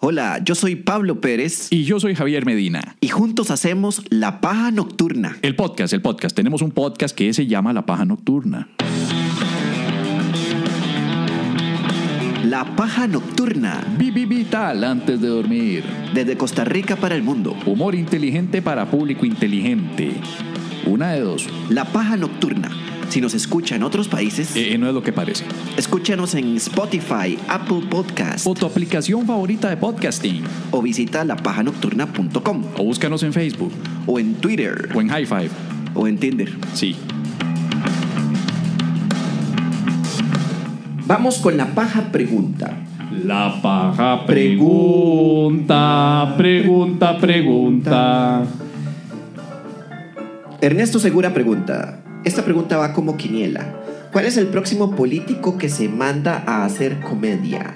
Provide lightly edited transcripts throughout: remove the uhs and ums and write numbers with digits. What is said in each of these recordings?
Hola, yo soy Pablo Pérez. Y yo soy Javier Medina. Y juntos hacemos La Paja Nocturna. El podcast. Tenemos un podcast que se llama La Paja Nocturna. La Paja Nocturna. Vital antes de dormir. Desde Costa Rica para el mundo. Humor inteligente para público inteligente. Una de dos. La Paja Nocturna. Si nos escucha en otros países, no es lo que parece. Escúchanos en Spotify, Apple Podcast o tu aplicación favorita de podcasting. O visita lapajanocturna.com. O búscanos en Facebook. O en Twitter. O en High Five. O en Tinder. Sí. Vamos con la paja pregunta. La paja pregunta. Ernesto Segura pregunta. Esta pregunta va como quiniela. ¿Cuál es el próximo político que se manda a hacer comedia?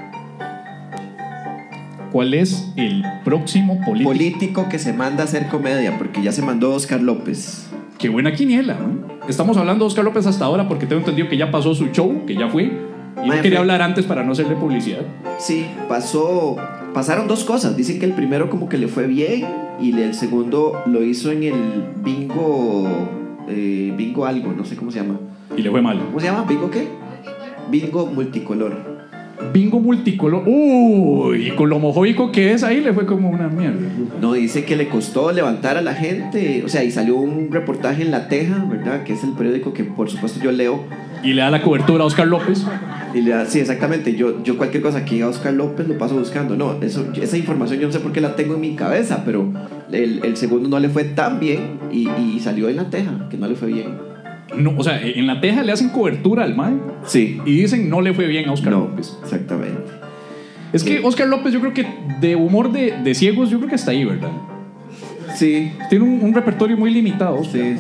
¿Cuál es el próximo político que se manda a hacer comedia? Porque ya se mandó Oscar López. Qué buena quiniela, ¿no? Estamos hablando de Oscar López hasta ahora porque tengo entendido que ya pasó su show, que ya fue. Y no quería hablar antes para no hacerle publicidad. Sí, pasaron dos cosas. Dicen que el primero como que le fue bien y el segundo lo hizo en el bingo algo, no sé cómo se llama. Y le fue mal. ¿Cómo se llama? ¿Bingo qué? Bingo multicolor. Bingo multicolor. Uy, y con lo homofóbico que es ahí le fue como una mierda. No, dice que le costó levantar a la gente. O sea, y salió un reportaje en La Teja, ¿verdad? Que es el periódico que por supuesto yo leo. Y le da la cobertura a Oscar López. Y le da, sí, exactamente. Yo cualquier cosa que diga Oscar López lo paso buscando. No, esa información yo no sé por qué la tengo en mi cabeza, pero el segundo no le fue tan bien y salió en La Teja, que no le fue bien. No, o sea, en La Teja le hacen cobertura al mae. Sí. Y dicen no le fue bien a Oscar López. Exactamente. Es que Oscar López, yo creo que de humor de ciegos, yo creo que está ahí, ¿verdad? Sí. Tiene un repertorio muy limitado. Sí.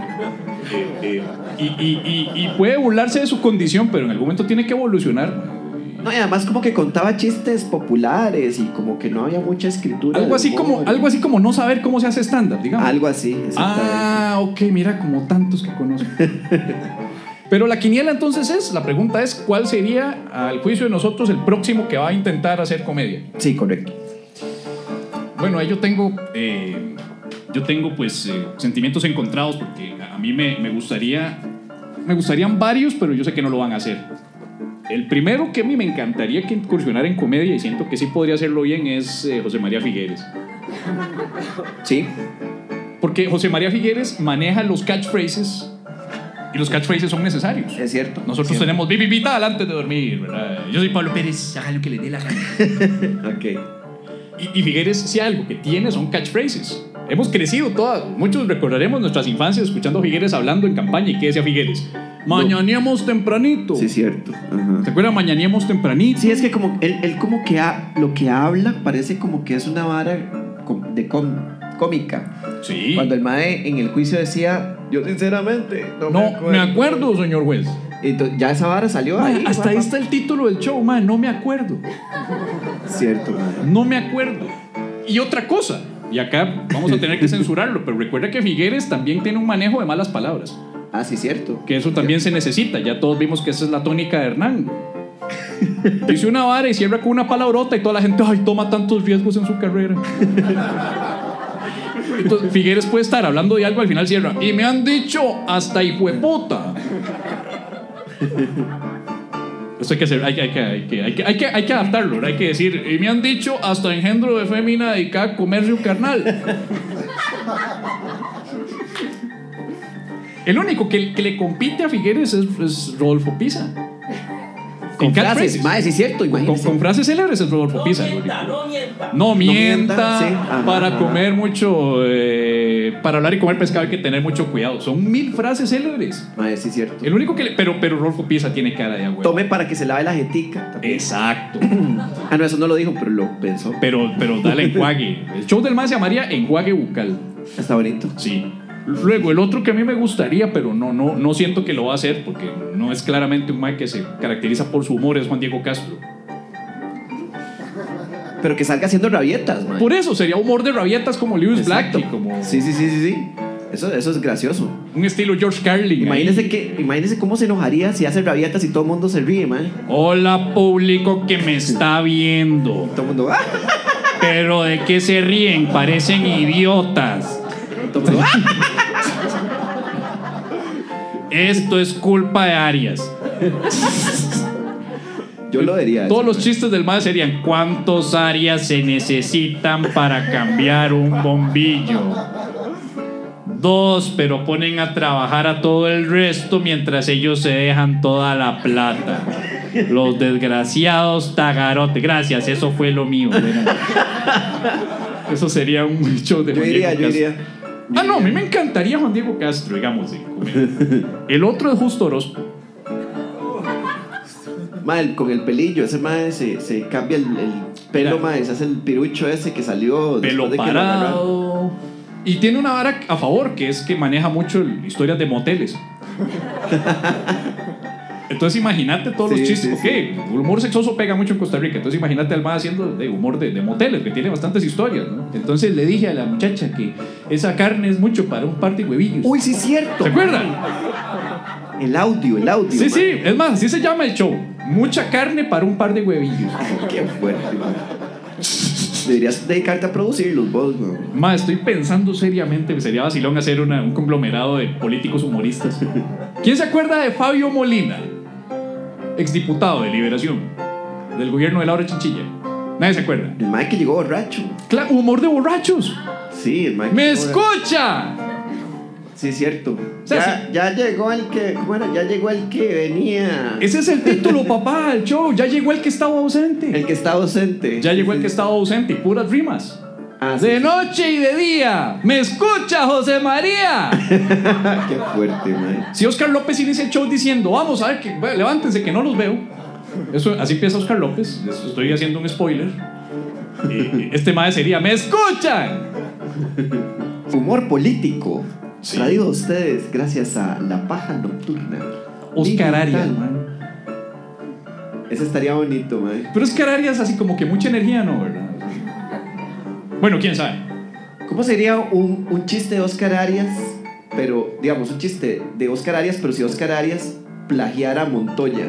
Y puede burlarse de su condición, pero en algún momento tiene que evolucionar. No, y además como que contaba chistes populares y como que no había mucha escritura. Algo así como no saber cómo se hace stand-up, digamos. Algo así, exactamente. Ok, mira, como tantos que conozco. Pero la quiniela entonces la pregunta es, ¿cuál sería, al juicio de nosotros, el próximo que va a intentar hacer comedia? Sí, correcto. Bueno, ahí yo tengo pues sentimientos encontrados porque a mí me gustarían varios, pero yo sé que no lo van a hacer. El primero que a mí me encantaría que incursionara en comedia y siento que sí podría hacerlo bien es José María Figueres. Sí. Porque José María Figueres maneja los catchphrases y los catchphrases son necesarios. Es cierto. Nosotros tenemos vital antes de dormir, ¿verdad? Yo soy Pablo Pérez, haga lo que le dé la gana. Ok. Y Figueres, si algo que tiene son catchphrases. Hemos crecido muchos recordaremos nuestras infancias escuchando a Figueres hablando en campaña. ¿Y qué decía Figueres? Mañaneamos tempranito. Sí, cierto. Ajá. ¿Te acuerdas? Mañaneamos tempranito. Sí, es que como él como que lo que habla parece como que es una vara de cómica. Sí. Cuando el mae en el juicio decía, yo sinceramente no me acuerdo, señor juez. Entonces, ya esa vara salió ahí. Hasta ahí está el título del show, mae, no me acuerdo. Cierto, mae. No me acuerdo. Y otra cosa, y acá vamos a tener que censurarlo, pero recuerda que Figueres también tiene un manejo de malas palabras. Ah, sí, cierto. Que eso también se necesita. Ya todos vimos que esa es la tónica de Hernán. Dice una vara y cierra con una palabrota y toda la gente, ay, toma tantos riesgos en su carrera. Entonces Figueres puede estar hablando de algo, al final cierra, y me han dicho hasta hijueputa. Esto hay que hacer, hay que adaptarlo, ¿no? Hay que decir, y me han dicho hasta engendro de fémina dedicada a comercio carnal. El único que le compite a Figueres es Rodolfo Pisa. Con frases, más sí es cierto, con frases célebres es Rodolfo Pisa. No mienta, sí. Para comer mucho, para hablar y comer pescado hay que tener mucho cuidado. Son 1000 frases célebres. Sí es cierto. El único que pero Rodolfo Pisa tiene cara de agua. Tome para que se lave la jetica. Exacto. No, eso no lo dijo, pero lo pensó. Pero dale enjuague. El show del mae se llamaría Enjuague Bucal. Está bonito. Sí. Luego, el otro que a mí me gustaría, pero no siento que lo va a hacer, porque no es claramente un mae que se caracteriza por su humor, es Juan Diego Castro. Pero que salga haciendo rabietas, mae. Por eso, sería humor de rabietas como Lewis Black. Como... Sí. Eso es gracioso. Un estilo George Carlin. Imagínese cómo se enojaría si hace rabietas y todo el mundo se ríe, man. Hola, público que me está viendo. Todo el mundo, ¡ah! Pero ¿de qué se ríen? Parecen idiotas. Todo el mundo, ¡ah! Esto es culpa de Arias. Yo lo diría. Todos los chistes del MAE serían: ¿cuántos Arias se necesitan para cambiar un bombillo? 2, pero ponen a trabajar a todo el resto mientras ellos se dejan toda la plata. Los desgraciados tagarotes. Gracias, eso fue lo mío. Eso sería un show de Juan Diego Castro. No, a mí me encantaría Juan Diego Castro, digamos. El otro es Justo Orozco. Mal, con el pelillo, ese mae se cambia el pelo, mae, se hace el pirucho ese que salió pelo después de parado. Y tiene una vara a favor, que es que maneja mucho historias de moteles. Entonces imagínate todos los chistes. Ok, el humor sexoso pega mucho en Costa Rica. Entonces imagínate al mae haciendo de humor de moteles, que tiene bastantes historias, ¿no? Entonces le dije a la muchacha que esa carne es mucho para un par de huevillos. Uy, sí es cierto. ¿Se acuerdan? El audio. Sí, man. sí, es más, así se llama el show. Mucha carne para un par de huevillos. Qué fuerte, man. Deberías dedicarte a producirlos vos, man. Ma, estoy pensando seriamente que sería vacilón hacer un conglomerado de políticos humoristas. ¿Quién se acuerda de Fabio Molina? Exdiputado de Liberación, del gobierno de Laura Chinchilla. Nadie se acuerda. El mae que llegó borracho. Claro, humor de borrachos. Sí, el mae. ¡Me escucha! Sí, es cierto. O sea, ya llegó el que. Bueno, ya llegó el que venía. Ese es el título, papá, el show. Ya llegó el que estaba ausente. El que estaba ausente. Ya llegó el que estaba ausente. Y puras rimas. De noche y de día. ¡Me escucha, José María! Qué fuerte, man. Si Oscar López inicia el show diciendo: vamos a ver, levántense que no los veo. Así empieza Oscar López. Estoy haciendo un spoiler. Este mae sería: ¡me escuchan! Humor político. Sí. Traído a ustedes gracias a La Paja Nocturna. Oscar Arias, man. Ese estaría bonito, man. Pero Oscar Arias así como que mucha energía, ¿no? ¿Verdad? Bueno, quién sabe. ¿Cómo sería un chiste de Oscar Arias? Pero, digamos, un chiste de Oscar Arias, pero si Oscar Arias plagiara a Montoya.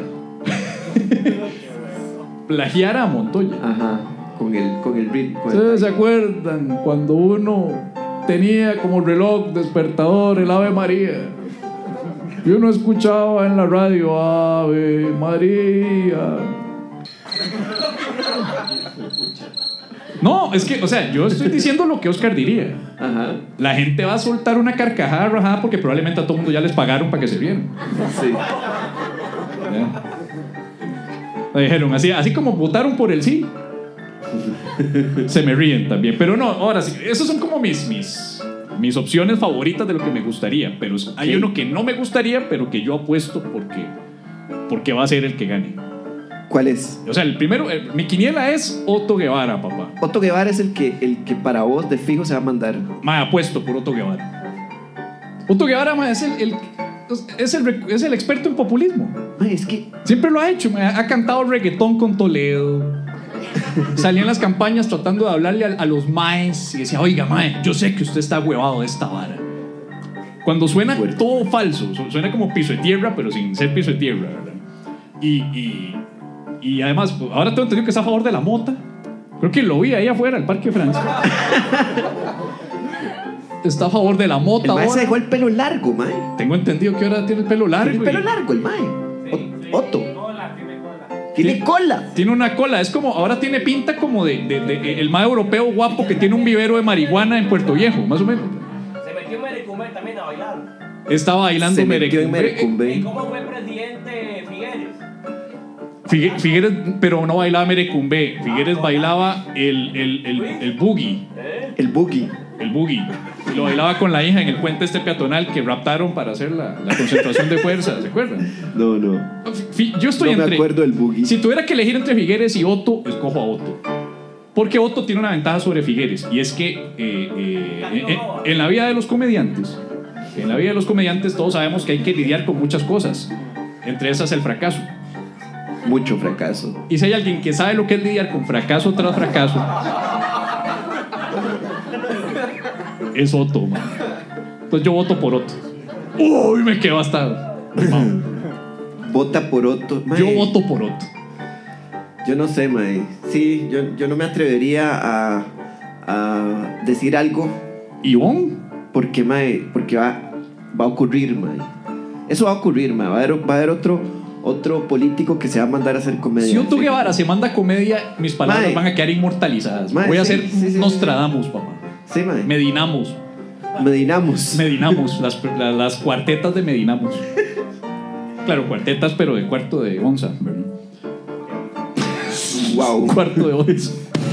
Plagiara a Montoya. Ajá, con el ritmo. ¿Ustedes se acuerdan cuando uno tenía como reloj despertador el Ave María? Y uno escuchaba en la radio: Ave María. No, es que, o sea, yo estoy diciendo lo que Oscar diría. Ajá. La gente va a soltar una carcajada rajada porque probablemente a todo el mundo ya les pagaron para que se rieran. Sí. Me dijeron, así como votaron por el sí, se me ríen también. Pero no, ahora sí, esos son como mis opciones favoritas de lo que me gustaría. Pero hay uno que no me gustaría, pero que yo apuesto porque va a ser el que gane. ¿Cuál es? O sea, el primero, mi quiniela es Otto Guevara, papá. Otto Guevara es el que para vos de fijo se va a mandar. Ma, apuesto por Otto Guevara. Otto Guevara, ma, es el experto en populismo. Ma, es que siempre lo ha hecho, ma. Ha cantado reggaetón con Toledo. Salía en las campañas tratando de hablarle a los maes y decía: oiga, mae, yo sé que usted está huevado de esta vara. Cuando suena todo falso, suena como Piso de Tierra, pero sin ser Piso de Tierra, ¿verdad? Y además, ahora tengo entendido que está a favor de la mota. Creo que lo vi ahí afuera, el Parque Francia. Está a favor de la mota. El mae ahora se dejó el pelo largo, mae. Tengo entendido que ahora tiene el pelo largo. Tiene el pelo largo, el mae. Otto. Tiene cola. Tiene una cola. Es como, ahora tiene pinta como de el mae europeo guapo que tiene un vivero de marihuana en Puerto Viejo, más o menos. Se metió en Merecumbe también a bailar. Está bailando Merecumbe. ¿Y cómo fue presidente Figueres? Figueres, pero no bailaba merecumbe. Figueres bailaba el boogie. El boogie. El boogie. Y lo bailaba con la hija en el puente peatonal que raptaron para hacer la concentración de fuerza. ¿Se acuerdan? No. Yo estoy no me acuerdo del boogie. Si tuviera que elegir entre Figueres y Otto, escojo a Otto. Porque Otto tiene una ventaja sobre Figueres. Y es que en la vida de los comediantes, todos sabemos que hay que lidiar con muchas cosas. Entre esas el fracaso. Mucho fracaso. Y si hay alguien que sabe lo que es lidiar con fracaso tras fracaso, es Otto, man. Pues yo voto por Otto. Uy, me quedo hasta... Vota por Otto. Mae, Yo voto por Otto. Yo no sé, mae. Sí, yo no me atrevería a decir algo. ¿Ivonne? Porque, mae, porque va a ocurrir, mae. Eso va a ocurrir, mae. Va a haber otro político que se va a mandar a hacer comedia. Si Otto Guevara se manda comedia, mis palabras Mae. van a quedar inmortalizadas. Mae, Voy a sí, hacer sí, Nostradamus, papá. Sí, mae. Medinamos. Medinamos. Las cuartetas de Medinamos. Claro, cuartetas, pero de cuarto de onza, ¿verdad? Wow. Cuarto de onza.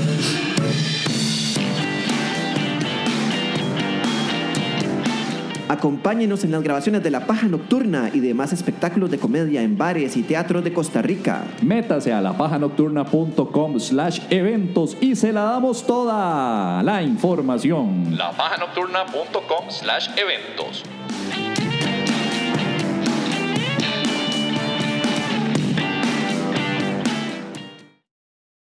Acompáñenos en las grabaciones de La Paja Nocturna y demás espectáculos de comedia en bares y teatros de Costa Rica. Métase a lapajanocturna.com/eventos y se la damos toda la información. lapajanocturna.com/eventos